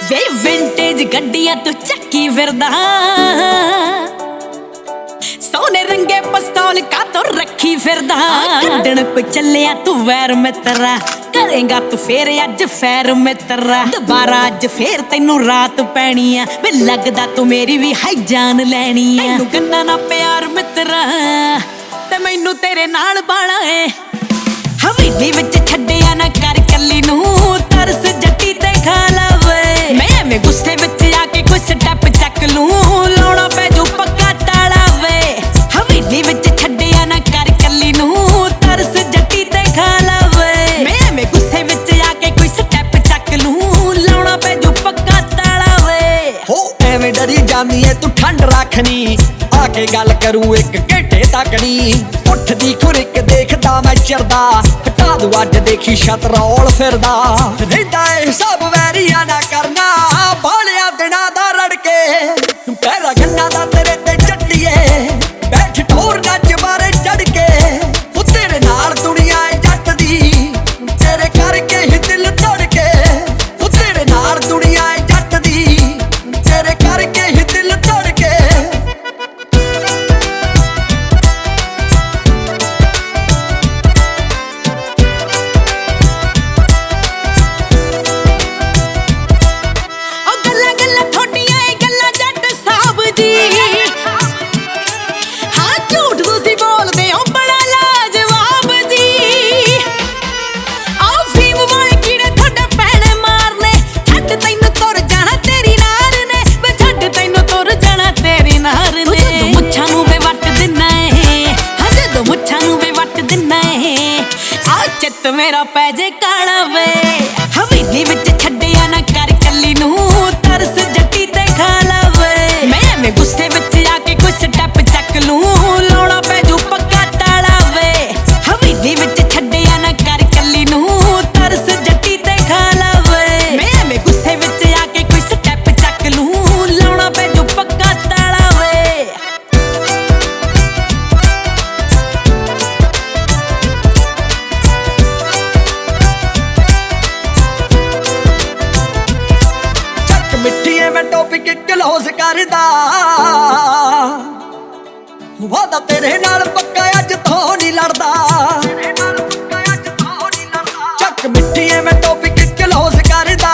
ਵੇ vintage ਗੱਡੀਆਂ ਤੂੰ ਚੱਕੀ ਫਿਰਦਾ, ਸੋਨੇ ਰੰਗੇ ਪਿਸਤੌਲ ਕਾਤੋਂ ਰੱਖੀ ਫਿਰਦਾ। ਕੱਢਣ ਕੋਈ ਚੱਲਿਆ ਤੂੰ ਵੈਰ ਮਿੱਤਰਾ, ਕਰੇਗਾ ਤੂੰ ਫੇਰ ਅੱਜ ਫੈਰ ਮਿੱਤਰਾ। ਦੁਬਾਰਾ ਅੱਜ ਫੇਰ ਤੈਨੂੰ ਰਾਤ ਪੈਣੀ ਆ, ਵੇ ਲੱਗਦਾ ਤੂੰ ਮੇਰੀ ਵੀ ਹਾਈ ਜਾਨ ਲੈਣੀ ਆ। ਤੈਨੂੰ ਗੰਨਾ ਨਾ ਪਿਆਰ ਮਿੱਤਰਾ, ਤੇ ਮੈਨੂੰ ਤੇਰੇ ਨਾਲ ਬਾਲਾ ਏ। ਹਵੇਲੀ ਵਿੱਚ ਛੱਡਿਆ ਨਾ ਕਰ ਕੱਲੀ ਨੂੰ, ਤਰਸ ਜੱਟੀ ਤੇ ਖਾ ਲਵੇ। ਮੈਂ ਐਵੇਂ ਗੁੱਸੇ ਵਿੱਚ ਆ ਕੇ ਕੋਈ ਸਟੈਪ ਚੱਕ ਲੂੰ, ਲਾਉਣਾ ਪੈ ਜੂ ਪੱਕਾ ਤਾਲਾ ਵੇ। ਹਵੇਲੀ ਵਿੱਚ ਛੱਡਿਆ ਨਾ ਕਰ ਕੱਲੀ ਨੂੰ, ਤਰਸ ਜੱਟੀ ਤੇ ਖਾ ਲਵੇ। ਮੈਂ ਐਵੇਂ ਗੁੱਸੇ ਵਿੱਚ ਆ ਕੇ ਕੋਈ ਸਟੈਪ ਚੱਕ ਲੂੰ, ਲਾਉਣਾ ਪੈ ਜੂ ਪੱਕਾ ਤਾਲਾ ਵੇ। ਹੋ ਐਵੇਂ ਡਰੀ ਜਾਂਦੀ ਏ ਤੂੰ ਠੰਡ ਰੱਖਣੀ, ਆ ਕੇ ਗੱਲ ਕਰੂ ਇੱਕ ਘੰਟੇ ਤੱਕ ਨੀ। ਉੱਠਦੀ ਖੁਰਿਕ ਦੇਖਦਾ ਮੈਂ ਚਿਰਦਾ, ਹਟਾ ਦੂ ਅੱਜ ਦੇਖੀ ਸ਼ਤਰੌਲ ਫਿਰਦਾ। ਰਹਿੰਦਾ ਏ ਸਭ ਵੈਰੀਆਂ ਨਾ ਕਰਨਾ, ਬਾਲਿਆ ਦਿਨਾਂ ਦਾ ਰੜ ਕੇ। ਪਹਿਰਾ ਗੰਨਾ ਦਾ ਤੇਰੇ ਤੇ ਚੱਟੀਏ, ਬੈਠ ਠੋਰ ਨੱਚ ਬਾਰੇ ਚੜ ਕੇ। ਉਹ ਤੇਰੇ ਨਾਲ ਦੁਨੀਆ ਏ ਜੱਟ ਦੀ, ਤੇਰੇ ਕਰਕੇ ਹੀ ਦਿਲ ਧੜਕੇ। ਉਹ ਤੇਰੇ ਨਾਲ ਦੁਨੀਆ ਏ ਜੱਟ ਦੀ, ਤੇਰੇ ਕਰਕੇ ਹੀ ਦਿਲ ਧੜਕੇ। ਚਿੱਤ ਮੇਰਾ ਪੈ ਜੇ ਕਾਲਾ ਵੇ। ਹਵੇਲੀ ਵਿੱਚ ਛੱਡਿਆ ਨਾ ਕਰ ਕੱਲੀ ਨੂੰ, ਤਰਸ ਜੱਟੀ ਤੇ ਖਾ ਲਵੇ। ਮੈਂ ਐਵੇਂ ਗੁੱਸੇ ਵਿੱਚ ਆ ਕੇ ਕੋਈ ਸਟੈਪ ਚੱਕ ਲੂੰ, ਲਾਉਣਾ ਪੈ ਜੂ ਪੱਕਾ ਤਾਲਾ ਵੇ। ਹਵੇਲੀ ਵਿੱਚ ਛੱਡਿਆ ਨਾ ਕਰ ਕੱਲੀ ਨੂੰ, ਤਰਸ ਜੱਟੀ ਤੇ ਖਾ ਲਵੇ। ਮੈਂ ਐਵੇਂ ਗੁੱਸੇ ਵਿੱਚ ਆ ਕੇ ਕੋਈ ਸਟੈਪ ਚੱਕ ਲੂੰ, ਲਾਉਣਾ ਪੈ ਜੂ ਪੱਕਾ ਤਾਲਾ ਵੇ। ਮਿੱਠੀਏ ਮੈਂ ਟੌਪਿਕ ਕਲੋਜ਼ ਕਰਦਾ, ਵਾਦਾ ਤੇਰੇ ਨਾਲ ਪੱਕਾ ਅੱਜ ਤੋਂ ਨਹੀਂ ਲੜਦਾ। ਚੱਕ ਮਿੱਠੀਏ ਮੈਂ ਟੌਪਿਕ ਕਲੋਜ਼ ਕਰਦਾ,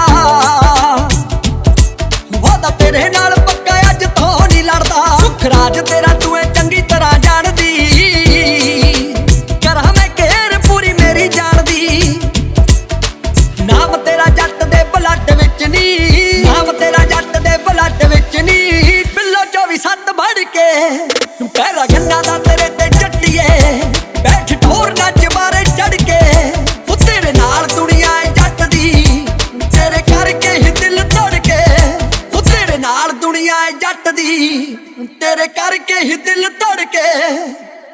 ਵਾਦਾ ਤੇਰੇ ਨਾਲ ਪੱਕਾ ਅੱਜ ਤੋਂ ਨਹੀਂ ਲੜਦਾ। ਸੁੱਖ ਰਾਜ ਤੇਰਾ ਤੂੰ ਏ ਚੰਗੀ ਤਰ੍ਹਾਂ ਜਾਣਦੀ, ਕਰਾਂ ਮੈਂ ਕੇਰ ਪੂਰੀ ਮੇਰੀ ਜਾਣਦੀ। ਨਾਮ ਤੇਰਾ ਜੱਟ ਦੇ ਬਲੱਡ ਵਿੱਚ ਨੀ, ਨਾਮ ਤੇਰਾ ਜੱਟ ਦੇ ਬਲੱਡ ਵਿੱਚ ਨੀ। ਬਿੱਲੋ 24/7 ਬੜ ਕੇ, ਪਹਿਰਾ ਗੰਨਾ ਦਾ ਤੇਰੇ ਤੇ ਚੱਟੀਏ, ਬੈਠ ਠੋਰ ਨੱਚ ਬਾਰੇ ਚੜ ਕੇ। ਉਹ ਤੇਰੇ ਨਾਲ ਦੁਨੀਆ ਏ ਜੱਟ ਦੀ, ਤੇਰੇ ਕਰਕੇ ਹੀ ਦਿਲ ਧੜਕੇ। ਉਹ ਤੇਰੇ ਨਾਲ ਦੁਨੀਆ ਏ ਜੱਟ ਦੀ, ਤੇਰੇ ਕਰਕੇ ਹੀ ਦਿਲ ਧੜਕੇ।